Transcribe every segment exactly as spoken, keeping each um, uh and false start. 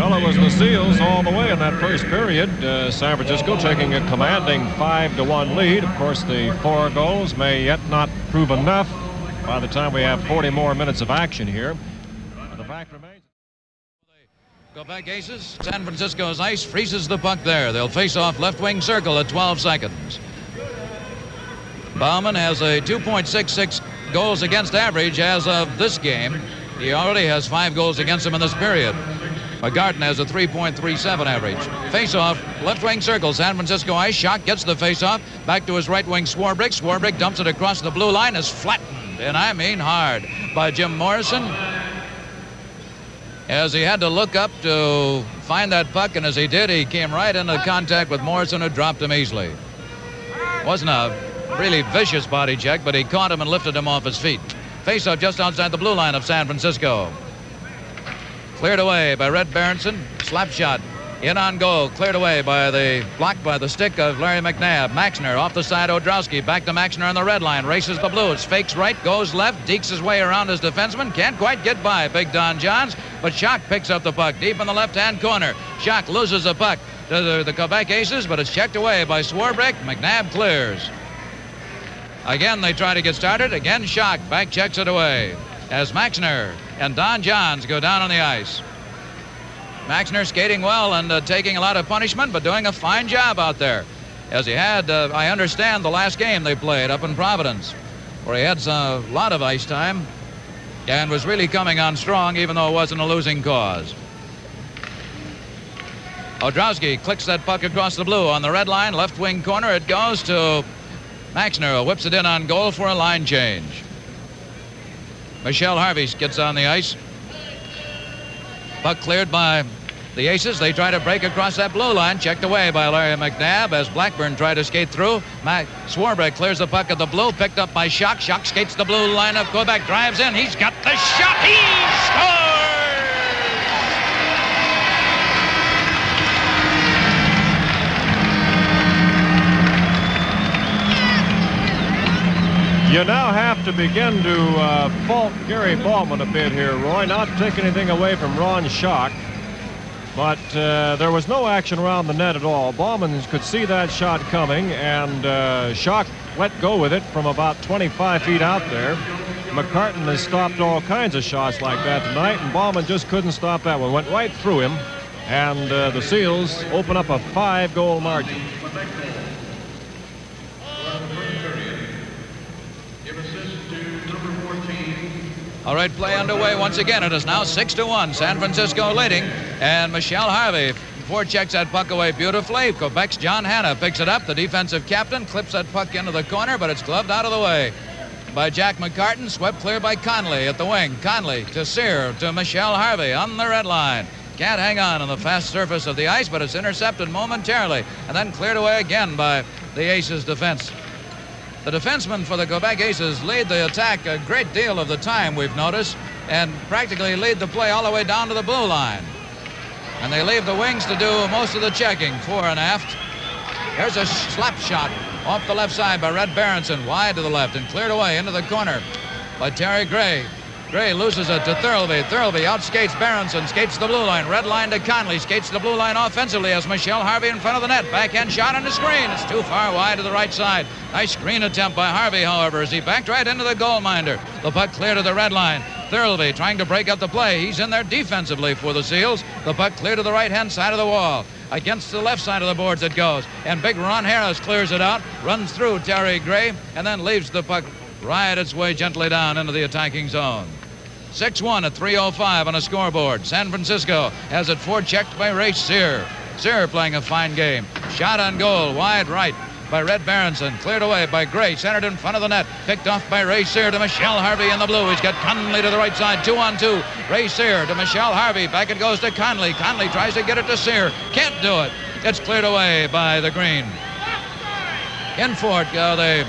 Well, it was the Seals all the way in that first period. Uh, San Francisco taking a commanding five to one lead. Of course, the four goals may yet not prove enough by the time we have forty more minutes of action here. But the fact remains. Quebec Aces, San Francisco's ice freezes the puck there. They'll face off left wing circle at twelve seconds. Bauman has a two point six six goals against average as of this game. He already has five goals against him in this period. McCartan has a three point three seven average. Face-off, left wing circle, San Francisco ice. Schock gets the face-off. Back to his right wing, Swarbrick. Swarbrick dumps it across the blue line. Is flattened, and I mean hard, by Jim Morrison. As he had to look up to find that puck, and as he did, he came right into contact with Morrison, who dropped him easily. Wasn't a really vicious body check, but he caught him and lifted him off his feet. Face-off just outside the blue line of San Francisco. Cleared away by Red Berenson. Slap shot in on goal. Cleared away by the blocked by the stick of Larry McNabb. Maxner off the side. Odrowski back to Maxner on the red line. Races the Blues. Fakes right. Goes left. Dekes his way around his defenseman. Can't quite get by Big Don Johns. But Schock picks up the puck deep in the left-hand corner. Schock loses the puck to the, the Quebec Aces, but it's checked away by Swarbrick. McNabb clears. Again, they try to get started. Again, Schock back checks it away as Maxner and Don Johns go down on the ice. Maxner skating well and uh, taking a lot of punishment, but doing a fine job out there. As he had, uh, I understand, the last game they played up in Providence, where he had a lot of ice time and was really coming on strong, even though it wasn't a losing cause. Odrowski clicks that puck across the blue on the red line, left wing corner. It goes to Maxner, who whips it in on goal for a line change. Michelle Harvey gets on the ice. Puck cleared by the Aces. They try to break across that blue line. Checked away by Larry McNabb as Blackburn tried to skate through. Mac Swarbrick clears the puck at the blue. Picked up by Schock. Schock skates the blue line up. Quebec drives in. He's got the shot. He scores! You now have to begin to uh, fault Gary Bauman a bit here, Roy. Not to take anything away from Ron Schock, but uh, there was no action around the net at all. Bauman could see that shot coming, and uh, Schock let go with it from about twenty-five feet out there. McCartan has stopped all kinds of shots like that tonight, and Bauman just couldn't stop that one. Went right through him, and uh, the Seals open up a five-goal margin. All right, play underway once again. It is now six to one. San Francisco leading, and Michelle Harvey forechecks that puck away beautifully. Quebec's John Hanna picks it up. The defensive captain clips that puck into the corner, but it's gloved out of the way by Jack McCartan. Swept clear by Conley at the wing. Conley to Sear to Michelle Harvey on the red line. Can't hang on on the fast surface of the ice, but it's intercepted momentarily and then cleared away again by the Aces defense. The defensemen for the Quebec Aces lead the attack a great deal of the time, we've noticed, and practically lead the play all the way down to the blue line. And they leave the wings to do most of the checking, fore and aft. Here's a slap shot off the left side by Red Berenson, wide to the left and cleared away into the corner by Terry Gray. Gray loses it to Thirlby. Thirlby outskates Berenson, skates the blue line. Red line to Conley, skates the blue line offensively as Michelle Harvey in front of the net. Backhand shot on the screen. It's too far wide to the right side. Nice screen attempt by Harvey, however, as he backed right into the goal minder. The puck clear to the red line. Thirlby trying to break up the play. He's in there defensively for the Seals. The puck clear to the right-hand side of the wall. Against the left side of the boards it goes. And big Ron Harris clears it out, runs through Terry Gray, and then leaves the puck right its way gently down into the attacking zone. six one at three oh five on a scoreboard. San Francisco has it forechecked by Ray Sear. Sear playing a fine game. Shot on goal, wide right by Red Berenson. Cleared away by Gray, centered in front of the net. Picked off by Ray Sear to Michelle Harvey in the blue. He's got Conley to the right side, two on two. Ray Sear to Michelle Harvey. Back it goes to Conley. Conley tries to get it to Sear. Can't do it. It's cleared away by the green. In for it, uh, they,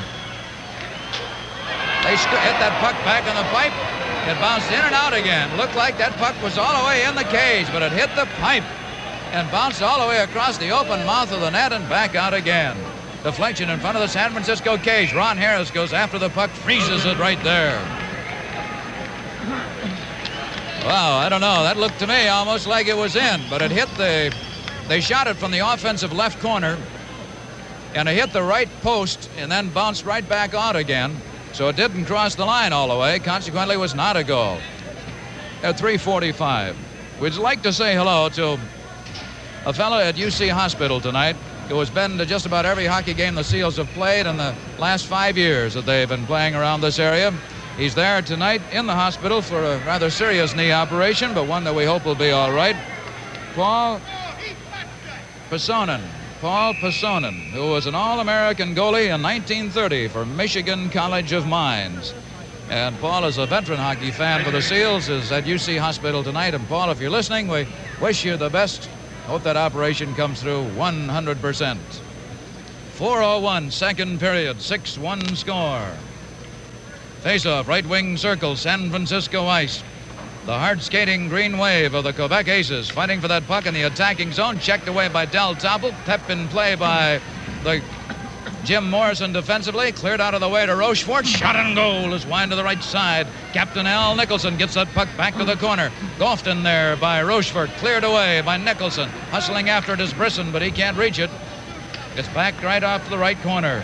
they hit that puck back in the pipe. It bounced in and out again. Looked like that puck was all the way in the cage, but it hit the pipe and bounced all the way across the open mouth of the net and back out again. Deflection in front of the San Francisco cage. Ron Harris goes after the puck, freezes it right there. Wow, I don't know. That looked to me almost like it was in, but it hit the... They shot it from the offensive left corner, and it hit the right post and then bounced right back out again. So it didn't cross the line all the way. Consequently, it was not a goal. At three forty-five. We'd like to say hello to a fellow at U C Hospital tonight who has been to just about every hockey game the Seals have played in the last five years that they've been playing around this area. He's there tonight in the hospital for a rather serious knee operation, but one that we hope will be all right. Paul Pasonin. Paul Pasonin, who was an All-American goalie in nineteen thirty for Michigan College of Mines. And Paul is a veteran hockey fan for the Seals, is at U C Hospital tonight. And Paul, if you're listening, we wish you the best. Hope that operation comes through one hundred percent. four oh one, second period, six one score. Face-off, right wing circle, San Francisco ice. The hard-skating Green Wave of the Quebec Aces fighting for that puck in the attacking zone. Checked away by Del Toppel. Pep in play by the Jim Morrison defensively. Cleared out of the way to Rochefort. Shot and goal is wide to the right side. Captain Al Nicholson gets that puck back to the corner. Golfed in there by Rochefort. Cleared away by Nicholson. Hustling after it is Brisson, but he can't reach it. It's back right off the right corner.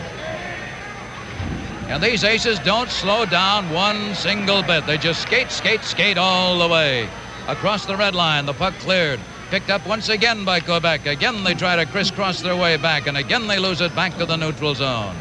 And these Aces don't slow down one single bit. They just skate, skate, skate all the way. Across the red line, the puck cleared. Picked up once again by Quebec. Again, they try to crisscross their way back, and again they lose it back to the neutral zone.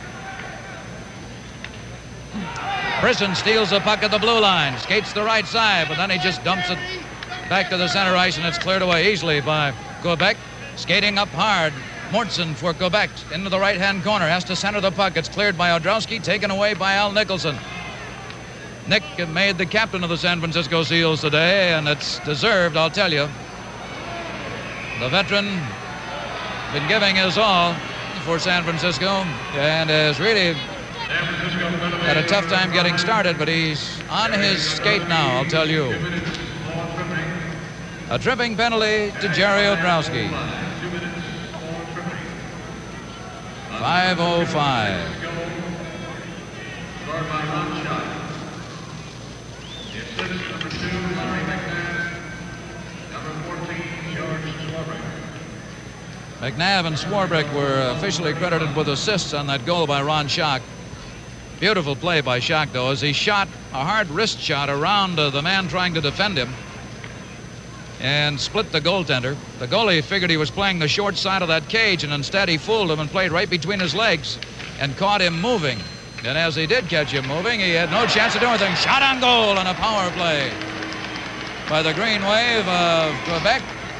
Brisson steals the puck at the blue line, skates the right side, but then he just dumps it back to the center ice, and it's cleared away easily by Quebec. Skating up hard, Mortson for Quebec into the right-hand corner, has to center the puck. It's cleared by Odrowski, taken away by Al Nicholson. Nick made the captain of the San Francisco Seals today, and it's deserved, I'll tell you. The veteran been giving his all for San Francisco and has really had a tough time getting started, but he's on his skate now, I'll tell you. A tripping penalty to Jerry Odrowski. five oh five. McNabb and Swarbrick were officially credited with assists on that goal by Ron Schock. Beautiful play by Schock, though, as he shot a hard wrist shot around uh, the man trying to defend him and split the goaltender. The goalie figured he was playing the short side of that cage, and instead he fooled him and played right between his legs and caught him moving. And as he did catch him moving, he had no chance to do anything. Shot on goal on a power play by the Green Wave of Quebec.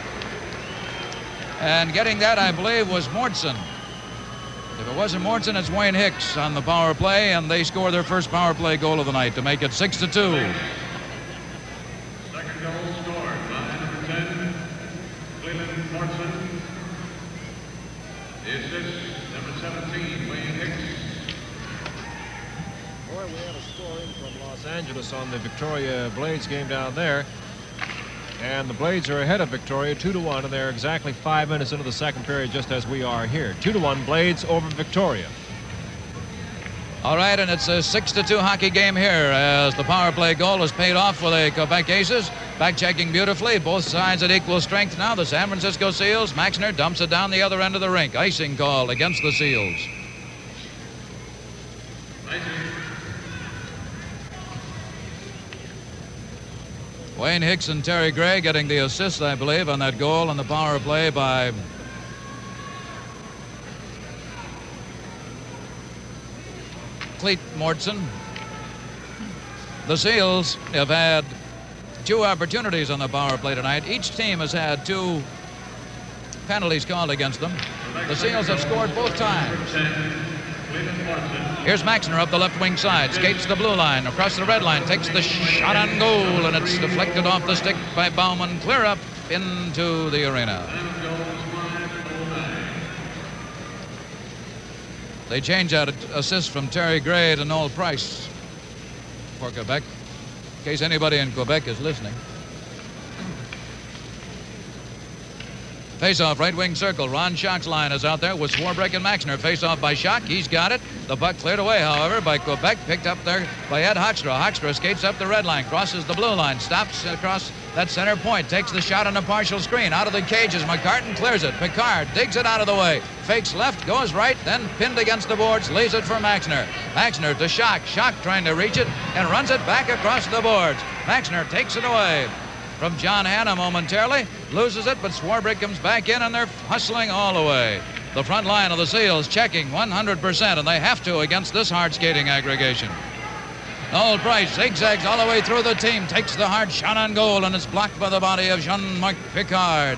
And getting that, I believe, was Mortson. If it wasn't Mortson, it's Wayne Hicks on the power play, and they score their first power play goal of the night to make it six to two. Second goal scored by number ten, Cleveland Mortson. The assist, number seventeen, Wayne Hicks. Boy, we have a score in from Los Angeles on the Victoria Blades game down there. And the Blades are ahead of Victoria two to one, and they're exactly five minutes into the second period, just as we are here. two to one Blades over Victoria. All right, and it's a six to two hockey game here as the power play goal is paid off for the Quebec Aces. Back checking beautifully, both sides at equal strength now. The San Francisco Seals, Maxner dumps it down the other end of the rink. Icing called against the Seals. Wayne Hicks and Terry Gray getting the assist, I believe, on that goal on the power play by Cleet Mortson. The Seals have had two opportunities on the power play tonight. Each team has had two penalties called against them. The Seals have scored both times. Here's Maxner up the left wing side, skates the blue line, across the red line, takes the shot on goal, and it's deflected off the stick by Bauman, clear up into the arena. They change out assist from Terry Gray to Noel Price for Quebec, in case anybody in Quebec is listening. Face-off, right wing circle. Ron Schock's line is out there with Swarbrick and Maxner. Face-off by Schock. He's got it. The puck cleared away, however, by Quebec. Picked up there by Ed Hoekstra. Hoekstra skates up the red line, crosses the blue line, stops across that center point, takes the shot on a partial screen. Out of the cages, McCartan clears it. Picard digs it out of the way. Fakes left, goes right, then pinned against the boards, leaves it for Maxner. Maxner to Schock. Schock trying to reach it and runs it back across the boards. Maxner takes it away from John Hanna momentarily, loses it, but Swarbrick comes back in, and they're hustling all the way. The front line of the Seals checking one hundred percent, and they have to against this hard skating aggregation. Noel Price zigzags all the way through the team, takes the hard shot on goal, and it's blocked by the body of Jean-Marc Picard.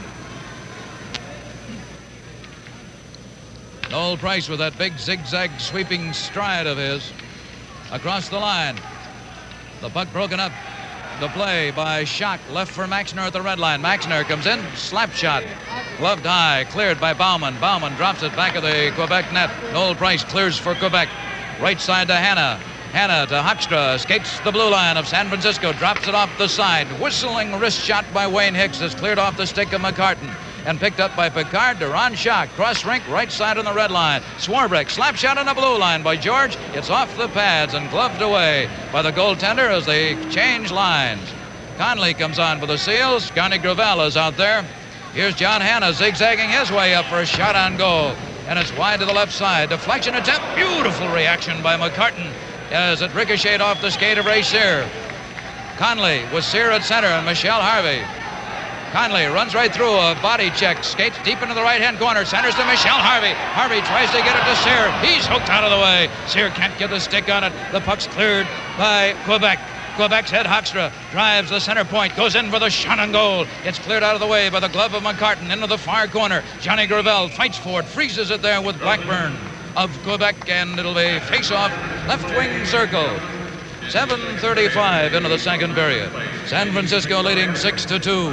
Noel Price with that big zigzag sweeping stride of his across the line. The puck broken up. The play by Schock, left for Maxner at the red line. Maxner comes in, slap shot, gloved high, cleared by Bauman. Bauman drops it back of the Quebec net. Noel Price clears for Quebec. Right side to Hanna. Hanna to Hoekstra, skates the blue line of San Francisco, drops it off the side. Whistling wrist shot by Wayne Hicks is cleared off the stick of McCartan and picked up by Picard to Ron Schock. Cross rink, right side on the red line. Swarbrick, slap shot on the blue line by George. It's off the pads and gloved away by the goaltender as they change lines. Conley comes on for the Seals. Garny Gravel is out there. Here's John Hanna zigzagging his way up for a shot on goal. And it's wide to the left side. Deflection attempt. Beautiful reaction by McCartan as it ricocheted off the skate of Ray Cyr. Conley with Cyr at center and Michelle Harvey. Conley runs right through a body check, skates deep into the right-hand corner, centers to Michelle Harvey. Harvey tries to get it to Cyr. He's hooked out of the way. Cyr can't get the stick on it. The puck's cleared by Quebec. Quebec's Ed Hoekstra drives the center point, goes in for the shot on goal. It's cleared out of the way by the glove of McCartan into the far corner. Johnny Gravel fights for it, freezes it there with Blackburn of Quebec, and it'll be face-off, left wing circle. seven thirty-five into the second period. San Francisco leading six to two.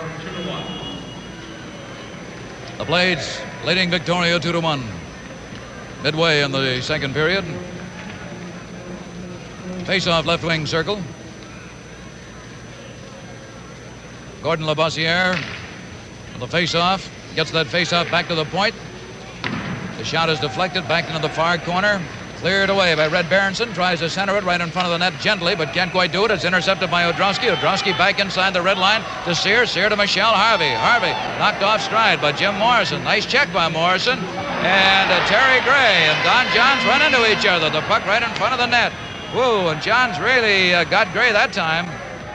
The Blades leading Victoria two to one. Midway in the second period. Face-off left wing circle. Gordon Labossiere with the face-off. Gets that face-off back to the point. The shot is deflected back into the far corner. Cleared away by Red Berenson. Tries to center it right in front of the net gently, but can't quite do it. It's intercepted by Odrowski. Odrowski back inside the red line to Cyr. Cyr to Michelle Harvey. Harvey knocked off stride by Jim Morrison. Nice check by Morrison. And uh, Terry Gray and Don Johns run into each other. The puck right in front of the net. Whoa, and Johns really uh, got Gray that time.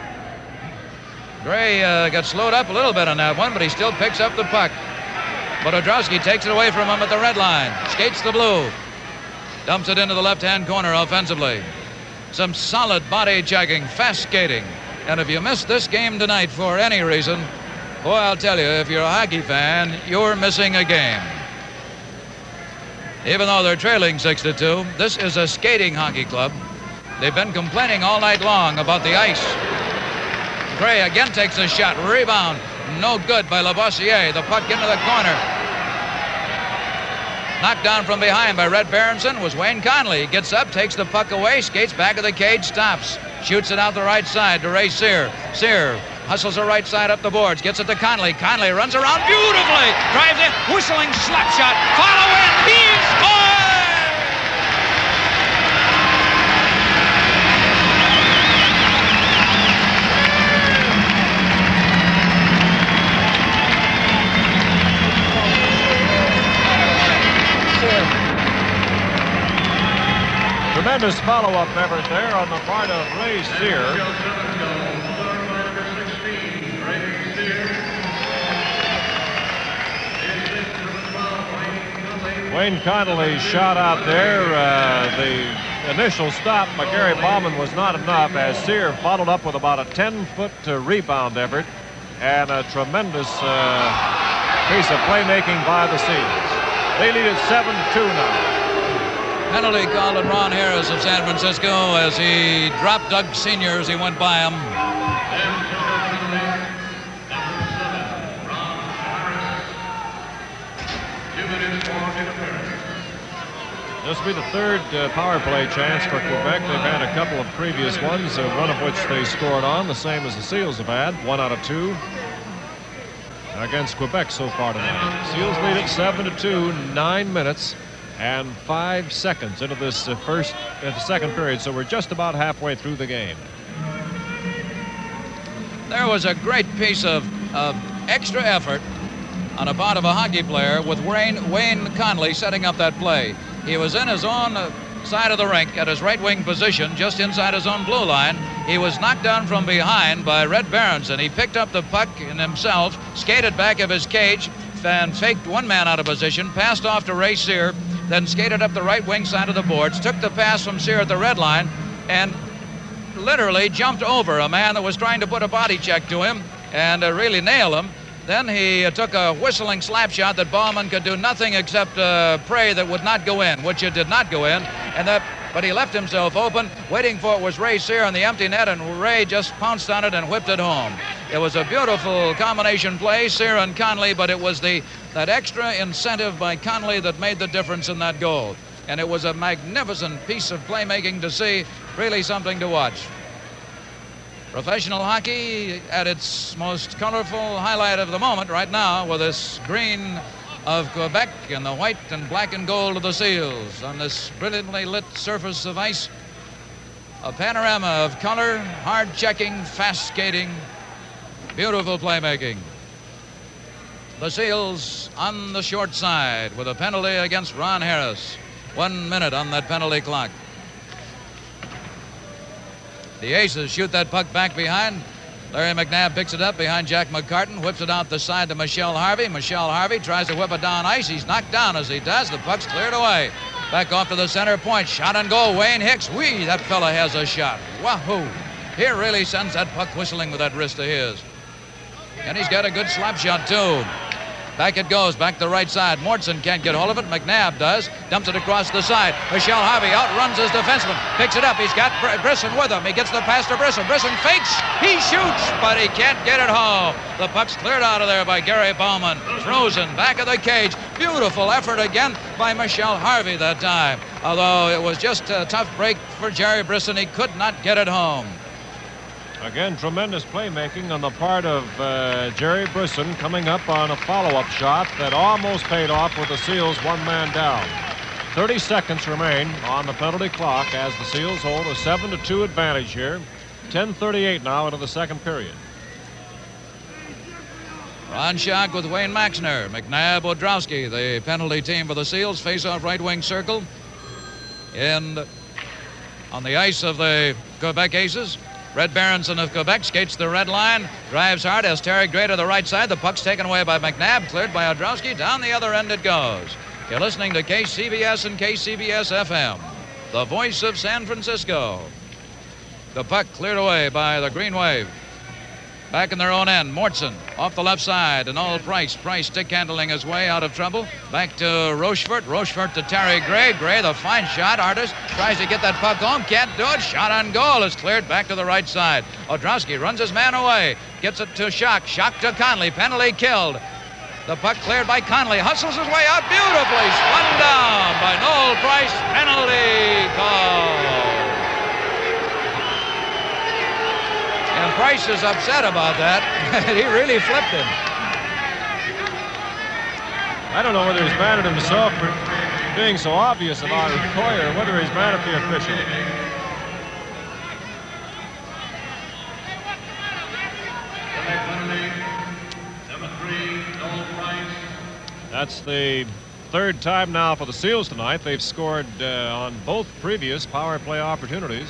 Gray uh, got slowed up a little bit on that one, but he still picks up the puck. But Odrowski takes it away from him at the red line. Skates the blue. Dumps it into the left-hand corner offensively. Some solid body checking, fast skating. And if you missed this game tonight for any reason, boy, I'll tell you, if you're a hockey fan, you're missing a game. Even though they're trailing six to two, this is a skating hockey club. They've been complaining all night long about the ice. Gray again takes a shot. Rebound. No good by Labossiere. The puck into the corner. Knocked down from behind by Red Berenson was Wayne Conley. Gets up, takes the puck away, skates back of the cage, stops. Shoots it out the right side to Ray Cyr. Cyr hustles the right side up the boards, gets it to Conley. Conley runs around beautifully. Drives in, whistling slap shot. Follow in, he scores! Tremendous follow-up effort there on the part of Ray Cyr. Wayne Conley shot out there. Uh, the initial stop by Gary Bauman was not enough as Cyr followed up with about a ten-foot uh, rebound effort and a tremendous uh, piece of playmaking by the Seals. They lead it seven two now. Penalty called on Ron Harris of San Francisco as he dropped Doug Senior as he went by him. This will be the third uh, power play chance for Quebec. They've had a couple of previous ones, uh, one of which they scored on, the same as the Seals have had, one out of two. against Quebec so far tonight. Seals lead it seven to two, nine minutes and five seconds into this uh, first, uh, the second period. So we're just about halfway through the game. There was a great piece of, of extra effort on the part of a hockey player with Wayne, Wayne Conley setting up that play. He was in his own uh, side of the rink at his right wing position, just inside his own blue line. He was knocked down from behind by Red Berenson. He picked up the puck in himself, skated back of his cage, and faked one man out of position, passed off to Ray Cyr, then skated up the right wing side of the boards, took the pass from Cyr at the red line, and literally jumped over a man that was trying to put a body check to him and uh, really nail him. Then he uh, took a whistling slap shot that Bauman could do nothing except uh, pray that would not go in, which it did not go in. And that, but he left himself open. Waiting for it was Ray Cyr on the empty net, and Ray just pounced on it and whipped it home. It was a beautiful combination play, Cyr and Conley, but it was the that extra incentive by Conley that made the difference in that goal. And it was a magnificent piece of playmaking to see, really something to watch. Professional hockey at its most colorful highlight of the moment right now, with this green of Quebec and the white and black and gold of the Seals on this brilliantly lit surface of ice. A panorama of color, hard checking, fast skating, beautiful playmaking. The Seals on the short side with a penalty against Ron Harris. One minute on that penalty clock. The Aces shoot that puck back behind. Larry McNabb picks it up behind Jack McCartan, whips it out the side to Michelle Harvey. Michelle Harvey tries to whip it down ice. He's knocked down as he does. The puck's cleared away. Back off to the center point. Shot and goal. Wayne Hicks. Whee, that fella has a shot. Wahoo. He really sends that puck whistling with that wrist of his. And he's got a good slap shot, too. Back it goes, back to the right side. Mortson can't get hold of it. McNabb does. Dumps it across the side. Michelle Harvey outruns his defenseman. Picks it up. He's got Br- Brisson with him. He gets the pass to Brisson. Brisson fakes. He shoots, but he can't get it home. The puck's cleared out of there by Gary Bauman. Frozen back of the cage. Beautiful effort again by Michelle Harvey that time. Although it was just a tough break for Jerry Brisson. He could not get it home. Again, tremendous playmaking on the part of uh, Jerry Brisson, coming up on a follow-up shot that almost paid off with the Seals one man down. thirty seconds remain on the penalty clock as the Seals hold a seven to two advantage here. ten thirty-eight now into the second period. Ron Schock with Wayne Maxner. McNabb, Wodrowski, the penalty team for the Seals, face off right wing circle. And on the ice of the Quebec Aces, Red Berenson of Quebec skates the red line, drives hard as Terry Gray to the right side. The puck's taken away by McNabb, cleared by Wodrowski. Down the other end it goes. You're listening to K C B S and K C B S F M, the voice of San Francisco. The puck cleared away by the Green Wave. Back in their own end, Mortson off the left side, and all Price. Price stick handling his way out of trouble. Back to Rochefort. Rochefort to Terry Gray. Gray, the fine shot artist, tries to get that puck home. Can't do it. Shot on goal is cleared back to the right side. Wodrowski runs his man away. Gets it to Schock. Schock to Conley. Penalty killed. The puck cleared by Conley. Hustles his way out beautifully. Spun down by Noel Price. Penalty call. And Price is upset about that. He really flipped him. I don't know whether he's mad at himself for being so obvious about his play or whether he's mad at the official. Number three, Noel Price. That's the third time now for the Seals tonight. They've scored uh, on both previous power play opportunities.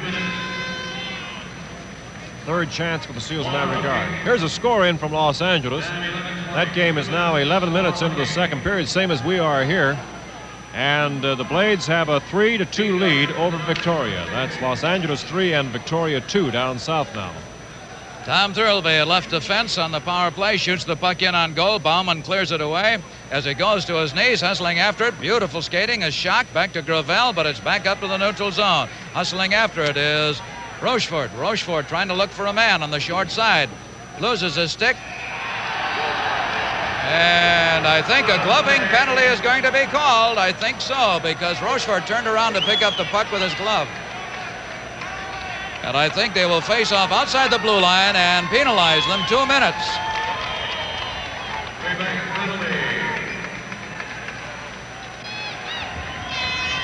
Third chance for the Seals in that regard. Here's a score in from Los Angeles. That game is now eleven minutes into the second period, same as we are here. And uh, the Blades have a three to two lead over Victoria. That's Los Angeles three and Victoria two down south now. Tom Thirlby at left defense on the power play, shoots the puck in on goal. Bauman clears it away as it goes to his knees, hustling after it. Beautiful skating, a shock back to Gravel, but it's back up to the neutral zone. Hustling after it is Rochefort. Rochefort trying to look for a man on the short side. Loses his stick. And I think a gloving penalty is going to be called. I think so, because Rochefort turned around to pick up the puck with his glove. And I think they will face off outside the blue line and penalize them two minutes.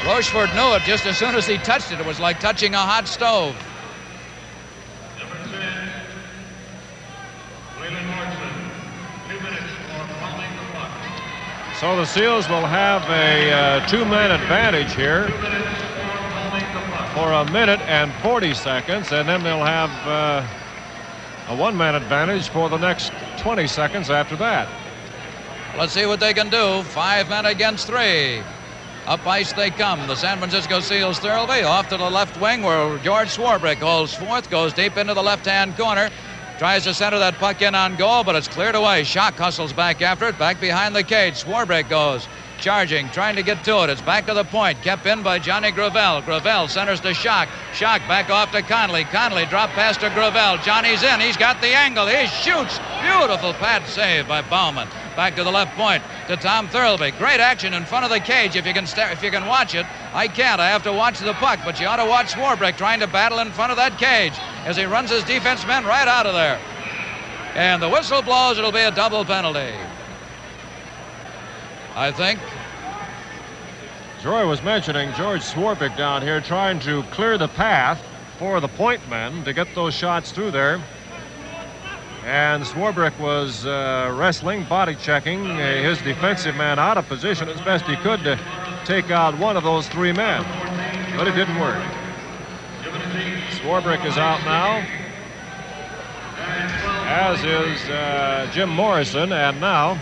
Rochefort knew it just as soon as he touched it. It was like touching a hot stove. Number ten, Cleland Morrison, two minutes for fouling the puck. So the Seals will have a uh, two-man advantage here Two minutes for fouling the puck. for a minute and forty seconds, and then they'll have uh, a one-man advantage for the next twenty seconds after that. Let's see what they can do. Five men against three. Up ice they come. The San Francisco Seals Thirlby off to the left wing where George Swarbrick holds fourth, goes deep into the left-hand corner. Tries to center that puck in on goal, but it's cleared away. Schock hustles back after it, back behind the cage. Swarbrick goes charging, trying to get to it. It's back to the point, kept in by Johnny Gravel. Gravel centers to Schock. Schock back off to Conley. Conley drop pass to Gravel. Johnny's in. He's got the angle. He shoots. Beautiful pad save by Bauman. Back to the left point to Tom Thirlby. Great action in front of the cage. If you can sta- if you can watch it, I can't. I have to watch the puck, but you ought to watch Swarbrick trying to battle in front of that cage as he runs his defense men right out of there. And the whistle blows. It'll be a double penalty, I think. Joy was mentioning George Swarbrick down here trying to clear the path for the point men to get those shots through there. And Swarbrick was uh, wrestling, body checking uh, his defensive man out of position as best he could to take out one of those three men. But it didn't work. Swarbrick is out now, as is uh, Jim Morrison, and now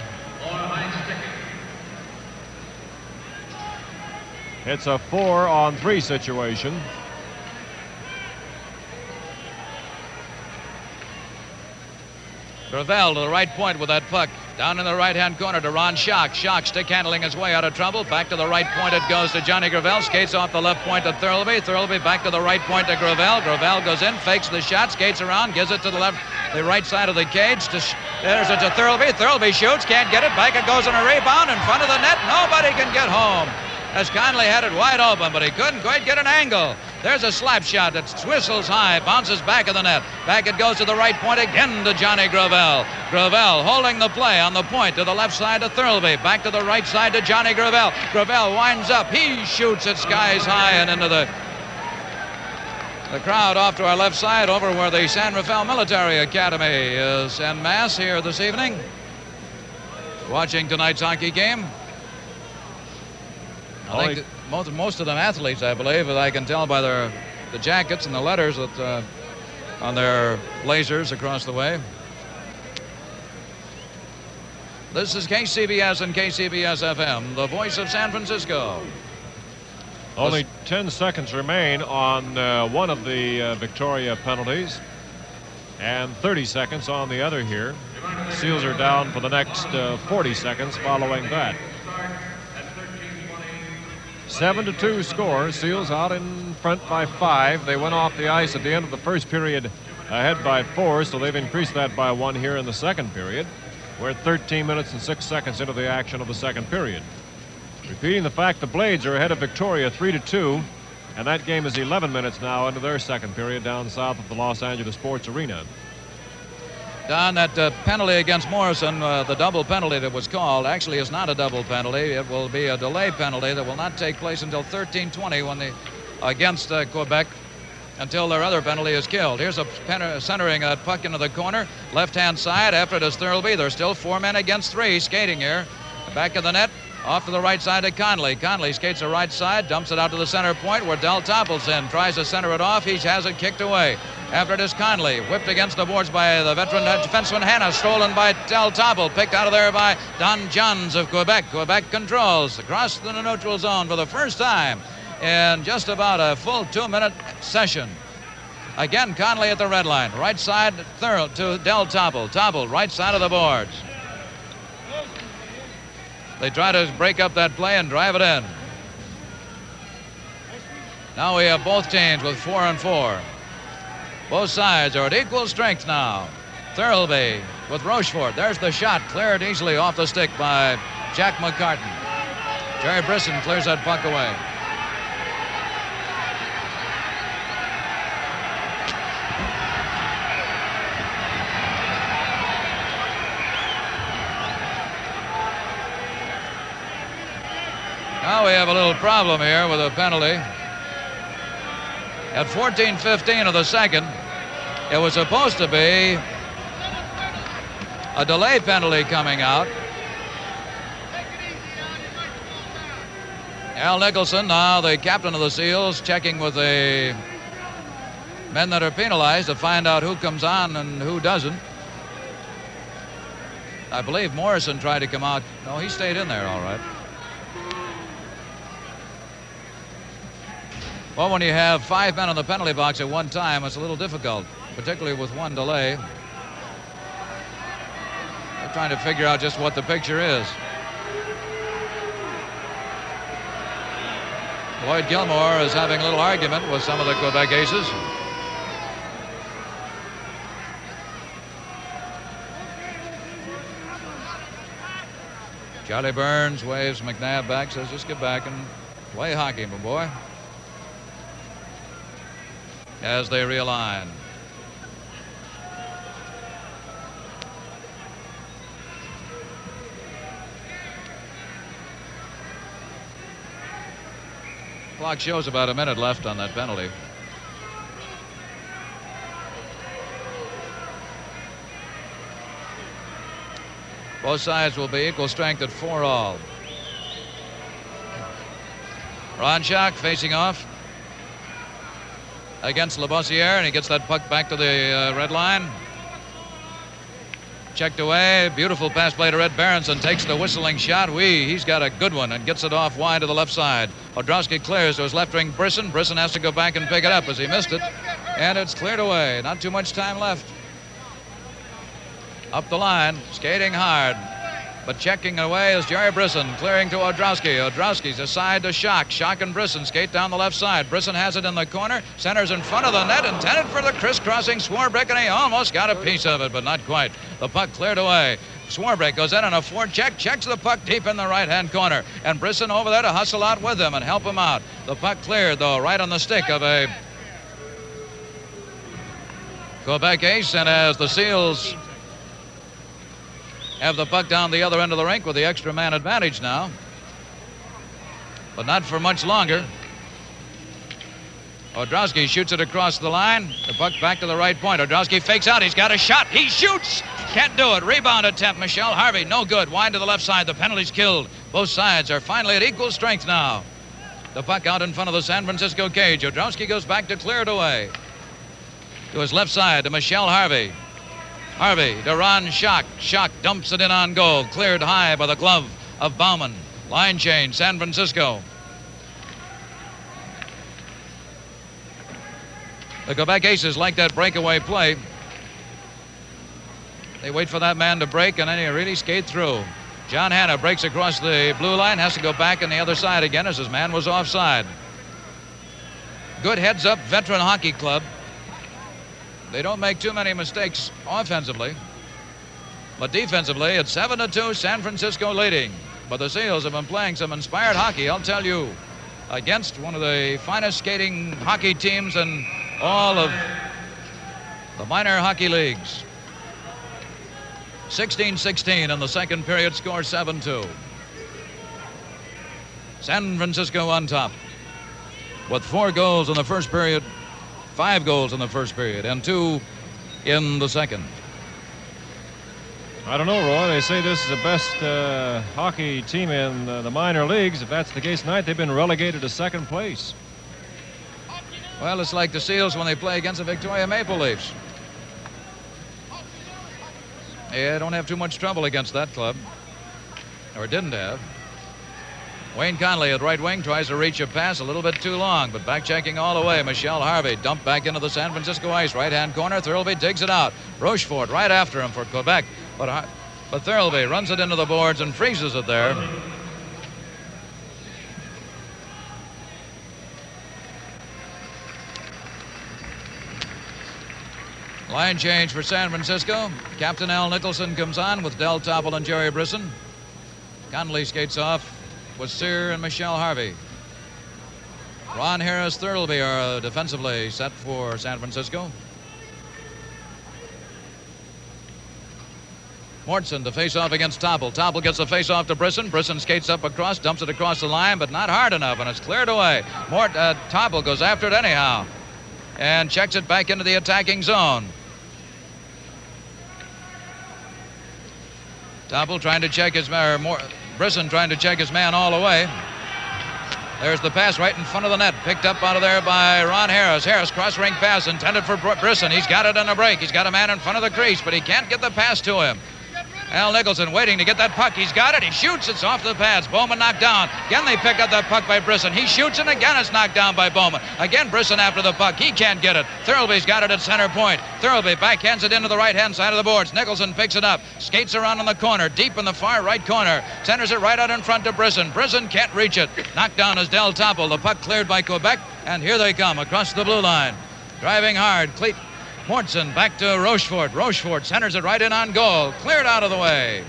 it's a four on three situation. Gravel to the right point with that puck. Down in the right-hand corner to Ron Schock. Schock stick handling his way out of trouble. Back to the right point it goes to Johnny Gravel. Skates off the left point to Thirlby. Thirlby back to the right point to Gravel. Gravel goes in, fakes the shot, skates around, gives it to the left, the right side of the cage. To, there's it to Thirlby. Thirlby shoots, can't get it. Back it goes on a rebound in front of the net. Nobody can get home. As Conley had it wide open, but he couldn't quite get an angle. There's a slap shot that whistles high, bounces back of the net. Back it goes to the right point again to Johnny Gravel. Gravel holding the play on the point to the left side to Thirlby. Back to the right side to Johnny Gravel. Gravel winds up. He shoots it skies high and into the the crowd off to our left side over where the San Rafael Military Academy is en masse here this evening, watching tonight's hockey game. I think that most, most of them athletes, I believe, as I can tell by their the jackets and the letters that uh, on their blazers across the way. This is K C B S and K C B S F M, the voice of San Francisco. Only ten seconds remain on uh, one of the uh, Victoria penalties and thirty seconds on the other here. Seals are down for the next uh, forty seconds following that. Seven to two score. Seals out in front by five. They went off the ice at the end of the first period ahead by four, so they've increased that by one here in the second period. We're thirteen minutes and six seconds into the action of the second period. Repeating the fact, the Blades are ahead of Victoria three to two, and that game is eleven minutes now into their second period down south of the Los Angeles Sports Arena. Don, that uh, penalty against Morrison, uh, the double penalty that was called, actually is not a double penalty. It will be a delay penalty that will not take place until thirteen twenty when the against uh, Quebec, until their other penalty is killed. Here's a pen- centering a puck into the corner, left-hand side. After it is Thirlby. There's still four men against three skating here. Back of the net, off to the right side to Conley. Conley skates the right side, dumps it out to the center point where Del Topple's in. Tries to center it off. He has it kicked away. After it is Conley, whipped against the boards by the veteran defenseman Hanna, stolen by Del Topple, picked out of there by Don Johns of Quebec. Quebec controls across the neutral zone for the first time in just about a full two-minute session. Again, Conley at the red line, right side third to Del Topple. Topple, right side of the boards. They try to break up that play and drive it in. Now we have both teams with four and four. Both sides are at equal strength now. Thirlby with Rochefort. There's the shot, cleared easily off the stick by Jack McCartan. Jerry Brisson clears that puck away. Now we have a little problem here with a penalty. At fourteen fifteen of the second, it was supposed to be a delay penalty coming out. Al Nicholson, now the captain of the Seals, checking with the men that are penalized to find out who comes on and who doesn't. I believe Morrison tried to come out. No, he stayed in there all right. Well, when you have five men on the penalty box at one time, it's a little difficult, particularly with one delay. They're trying to figure out just what the picture is. Lloyd Gilmore is having a little argument with some of the Quebec Aces. Charlie Burns waves McNabb back, says, just get back and play hockey, my boy. As they realign. Clock shows about a minute left on that penalty. Both sides will be equal strength at four all. Ron Schock facing off against Labossiere, and he gets that puck back to the uh, red line. Checked away. Beautiful pass play to Red Berenson. Takes the whistling shot. Wee, he's got a good one and gets it off wide to the left side. Odrowski clears to his left wing Brisson. Brisson has to go back and pick it up as he missed it. And it's cleared away. Not too much time left. Up the line, skating hard. But checking away is Jerry Brisson, clearing to Odrowski. Odrowski's aside to Schock. Schock and Brisson skate down the left side. Brisson has it in the corner. Centers in front of the net, intended for the crisscrossing Swarbrick, and he almost got a piece of it, but not quite. The puck cleared away. Swarbrick goes in on a forecheck, checks the puck deep in the right-hand corner, and Brisson over there to hustle out with him and help him out. The puck cleared, though, right on the stick of a Quebec ace, and as the Seals have the puck down the other end of the rink with the extra man advantage now. But not for much longer. Odrowski shoots it across the line. The puck back to the right point. Odrowski fakes out. He's got a shot. He shoots. Can't do it. Rebound attempt. Michelle Harvey. No good. Wide to the left side. The penalty's killed. Both sides are finally at equal strength now. The puck out in front of the San Francisco cage. Odrowski goes back to clear it away. To his left side to Michelle Harvey. Harvey to Ron Schock. Schock dumps it in on goal. Cleared high by the glove of Bauman. Line change, San Francisco. The Quebec Aces like that breakaway play. They wait for that man to break, and then he really skate through. John Hanna breaks across the blue line, has to go back on the other side again as his man was offside. Good heads-up veteran hockey club. They don't make too many mistakes offensively. But defensively, it's seven to two, San Francisco leading. But the Seals have been playing some inspired hockey, I'll tell you, against one of the finest skating hockey teams in all of the minor hockey leagues. sixteen sixteen in the second period, score seven two. San Francisco on top with four goals in the first period. Five goals in the first period and two in the second. I don't know, Roy. They say this is the best uh, hockey team in uh, the minor leagues. If that's the case tonight, they've been relegated to second place. Well, it's like the Seals when they play against the Victoria Maple Leafs. They don't have too much trouble against that club, or didn't have. Wayne Conley at right wing tries to reach a pass a little bit too long, but back checking all the way. Michelle Harvey dumped back into the San Francisco ice. Right-hand corner, Thirlby digs it out. Rochefort right after him for Quebec, but, but Thirlby runs it into the boards and freezes it there. Line change for San Francisco. Captain Al Nicholson comes on with Del Topple and Jerry Brisson. Conley skates off with Cyr and Michelle Harvey. Ron Harris, Thirlby are defensively set for San Francisco. Mortson to face off against Topple. Topple gets the face off to Brisson. Brisson skates up across, dumps it across the line, but not hard enough, and it's cleared away. Mort, uh, Topple goes after it anyhow and checks it back into the attacking zone. Topple trying to check his man, or more, Brisson trying to check his man all the way. There's the pass right in front of the net, picked up out of there by Ron Harris. Harris cross-ring pass intended for Brisson. He's got it in a break. He's got a man in front of the crease, but he can't get the pass to him. Al Nicholson waiting to get that puck. He's got it. He shoots. It's off the pads. Bowman knocked down. Again, they pick up that puck by Brisson. He shoots, and again, it's knocked down by Bowman. Again, Brisson after the puck. He can't get it. Thirlby's got it at center point. Thirlby backhands it into the right-hand side of the boards. Nicholson picks it up. Skates around in the corner, deep in the far right corner. Centers it right out in front to Brisson. Brisson can't reach it. Knocked down is Del Topple. The puck cleared by Quebec, and here they come across the blue line. Driving hard. Cleat Mortson back to Rochefort. Rochefort centers it right in on goal. Cleared out of the way.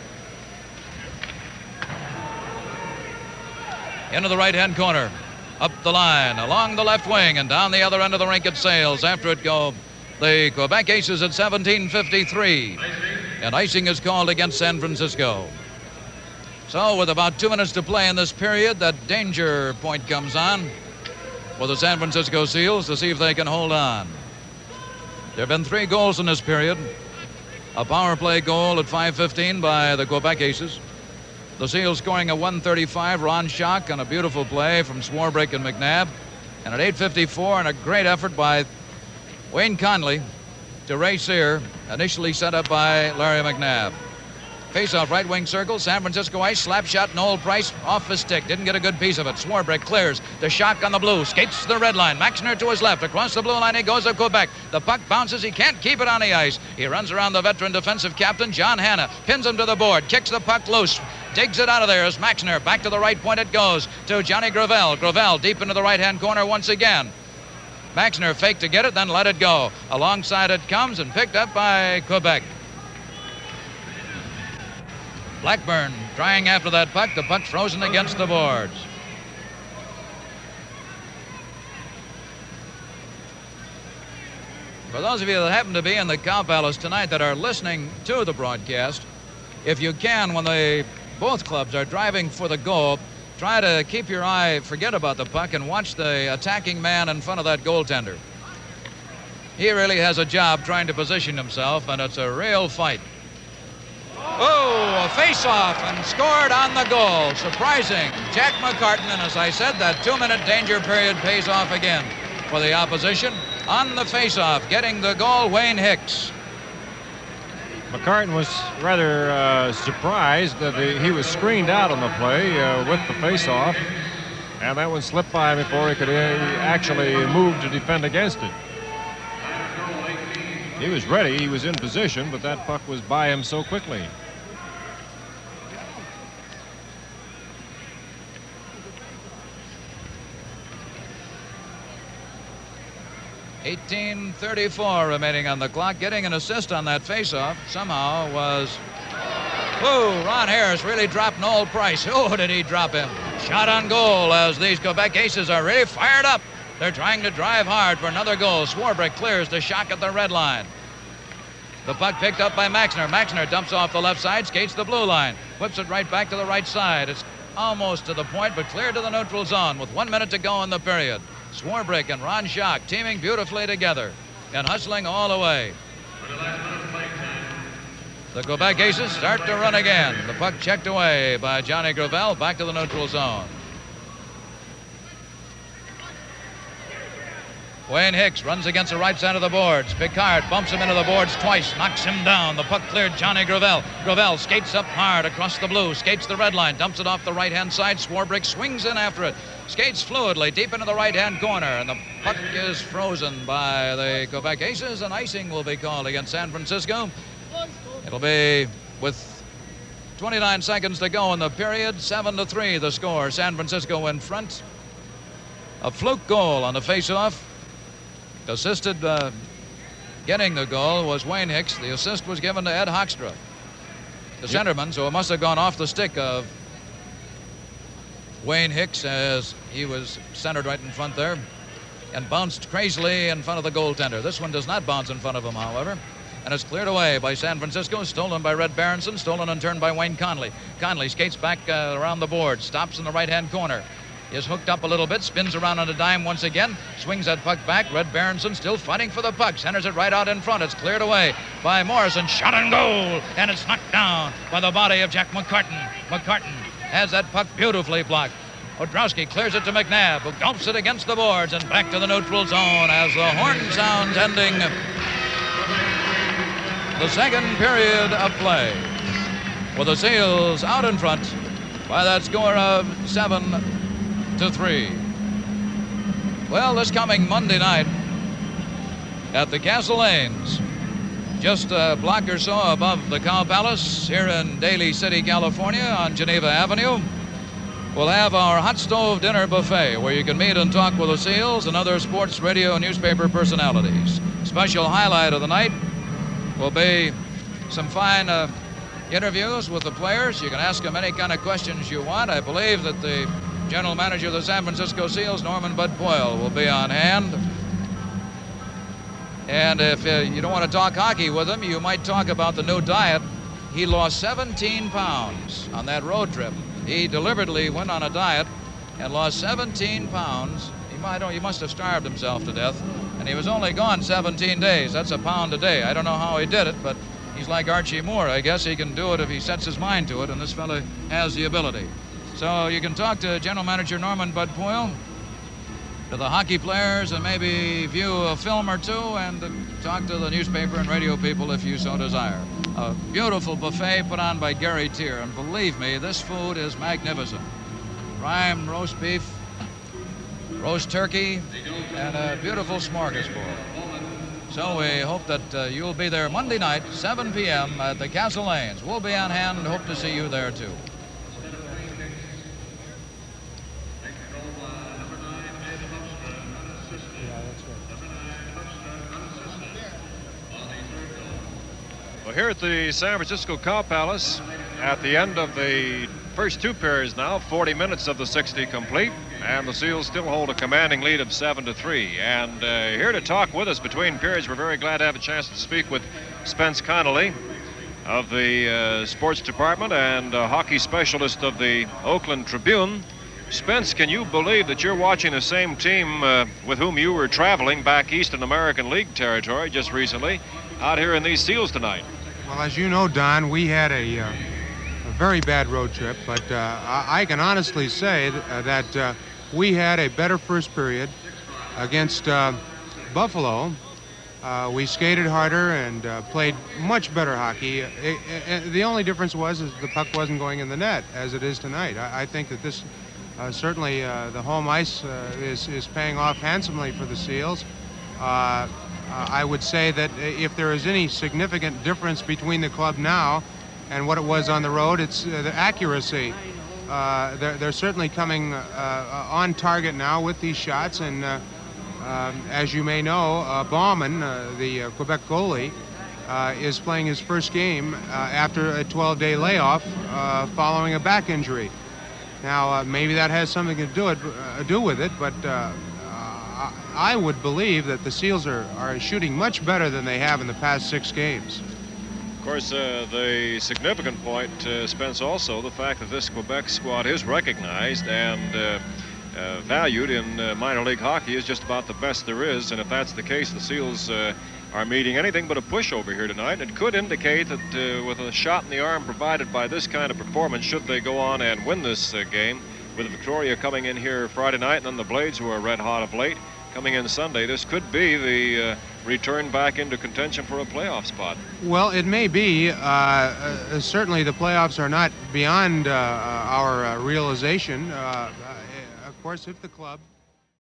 Into the right-hand corner. Up the line, along the left wing, and down the other end of the rink it sails. After it go the Quebec Aces at seventeen fifty-three. And icing is called against San Francisco. So with about two minutes to play in this period, that danger point comes on for the San Francisco Seals to see if they can hold on. There have been three goals in this period. A power play goal at five fifteen by the Quebec Aces. The Seals scoring a one thirty-five, Ron Schock on a beautiful play from Swarbrick and McNabb. And at eight fifty-four, and a great effort by Wayne Conley to Ray Sear, initially set up by Larry McNabb. Face-off right wing circle, San Francisco ice, slap shot, Noel Price off his stick. Didn't get a good piece of it. Swarbrick clears. The Schock on the blue, skates to the red line. Maxner to his left. Across the blue line he goes to Quebec. The puck bounces. He can't keep it on the ice. He runs around the veteran defensive captain, John Hanna. Pins him to the board. Kicks the puck loose. Digs it out of there as Maxner. Back to the right point it goes to Johnny Gravel. Gravel deep into the right-hand corner once again. Maxner faked to get it, then let it go. Alongside it comes and picked up by Quebec. Blackburn trying after that puck. The puck frozen against the boards. For those of you that happen to be in the Cow Palace tonight that are listening to the broadcast, if you can, when they both clubs are driving for the goal, try to keep your eye, forget about the puck, and watch the attacking man in front of that goaltender. He really has a job trying to position himself, and it's a real fight. Oh, a face-off and scored on the goal. Surprising. Jack McCartan, and as I said, that two-minute danger period pays off again for the opposition. On the face-off, getting the goal, Wayne Hicks. McCartan was rather uh, surprised that the, he was screened out on the play uh, with the face-off, and that one slipped by him before he could uh, actually move to defend against it. He was ready, he was in position, but that puck was by him so quickly. eighteen thirty-four remaining on the clock. Getting an assist on that faceoff somehow was... Ooh, Ron Harris really dropped Noel Price. Oh, did he drop him. Shot on goal as these Quebec Aces are really fired up. They're trying to drive hard for another goal. Swarbrick clears the Schock at the red line. The puck picked up by Maxner. Maxner dumps off the left side, skates the blue line, whips it right back to the right side. It's almost to the point, but cleared to the neutral zone with one minute to go in the period. Swarbrick and Ron Schock teaming beautifully together and hustling all the way. The Quebec Aces start to run again. The puck checked away by Johnny Gravel, back to the neutral zone. Wayne Hicks runs against the right side of the boards. Picard bumps him into the boards twice, knocks him down. The puck cleared Johnny Gravel. Gravel skates up hard across the blue, skates the red line, dumps it off the right-hand side. Swarbrick swings in after it, skates fluidly deep into the right-hand corner, and the puck is frozen by the Quebec Aces, and icing will be called against San Francisco. It'll be with twenty-nine seconds to go in the period. seven to three the score. San Francisco in front. A fluke goal on the face-off. Assisted uh, getting the goal was Wayne Hicks. The assist was given to Ed Hoekstra, the centerman, so it must have gone off the stick of Wayne Hicks as he was centered right in front there and bounced crazily in front of the goaltender. This one does not bounce in front of him, however. and it's cleared away by San Francisco, stolen by Red Berenson, stolen and turned by Wayne Conley. Conley skates back uh, around the board, stops in the right-hand corner. Is hooked up a little bit, spins around on a dime once again, swings that puck back. Red Berenson still fighting for the puck, centers it right out in front. It's cleared away by Morrison, shot and goal, and it's knocked down by the body of Jack McCartan. McCartan has that puck beautifully blocked. Odrowski clears it to McNabb, who gulps it against the boards and back to the neutral zone as the horn sounds, ending the second period of play, with the Seals out in front by that score of seven to three. Well, this coming Monday night at the Castle Lanes, just a block or so above the Cow Palace here in Daly City, California on Geneva Avenue, we'll have our hot stove dinner buffet where you can meet and talk with the Seals and other sports, radio, and newspaper personalities. Special highlight of the night will be some fine uh, interviews with the players. You can ask them any kind of questions you want. I believe that the general manager of the San Francisco Seals, Norman Bud Poyle, will be on hand. And if uh, you don't want to talk hockey with him, you might talk about the new diet. He lost seventeen pounds on that road trip. He deliberately went on a diet and lost seventeen pounds. He might, oh, he must have starved himself to death. And he was only gone seventeen days. That's a pound a day. I don't know how he did it, but he's like Archie Moore. I guess he can do it if he sets his mind to it, and this fella has the ability. So you can talk to General Manager Norman Bud Poyle, to the hockey players, and maybe view a film or two, and talk to the newspaper and radio people if you so desire. A beautiful buffet put on by Gary Tier, and believe me, this food is magnificent. Prime roast beef, roast turkey, and a beautiful smorgasbord. So we hope that uh, you'll be there Monday night, seven p m at the Castle Lanes. We'll be on hand and hope to see you there too. Well, here at the San Francisco Cow Palace, at the end of the first two periods now, forty minutes of the sixty complete, and the Seals still hold a commanding lead of seven to three. And uh, here to talk with us between periods, we're very glad to have a chance to speak with Spence Connolly of the uh, sports department and uh, hockey specialist of the Oakland Tribune. Spence, can you believe that you're watching the same team uh, with whom you were traveling back east in American League territory just recently, out here in these Seals tonight? Well, as you know, Don, we had a, uh, a very bad road trip, but uh, I, I can honestly say th uh, that uh, we had a better first period against uh, Buffalo. Uh, we skated harder and uh, played much better hockey. It, it, the only difference was is the puck wasn't going in the net, as it is tonight. I, I think that this uh, certainly uh, the home ice uh, is, is paying off handsomely for the Seals. Uh, Uh, I would say that if there is any significant difference between the club now and what it was on the road, it's uh, the accuracy. Uh, they're, they're certainly coming uh, on target now with these shots, and uh, um, as you may know, uh, Bauman, uh, the uh, Quebec goalie, uh, is playing his first game uh, after a twelve day layoff uh, following a back injury. Now, uh, maybe that has something to do, it, uh, do with it, but uh, I would believe that the Seals are, are shooting much better than they have in the past six games. Of course, uh, the significant point, uh, Spence, also the fact that this Quebec squad is recognized and uh, uh, valued in uh, minor league hockey is just about the best there is. And if that's the case, the Seals uh, are meeting anything but a pushover here tonight. It could indicate that uh, with a shot in the arm provided by this kind of performance, should they go on and win this uh, game, with Victoria coming in here Friday night, and then the Blades, who are red hot of late, coming in Sunday, this could be the uh, return back into contention for a playoff spot. Well, it may be. Uh, uh, certainly the playoffs are not beyond uh, our uh, realization. Uh, uh, of course, if the club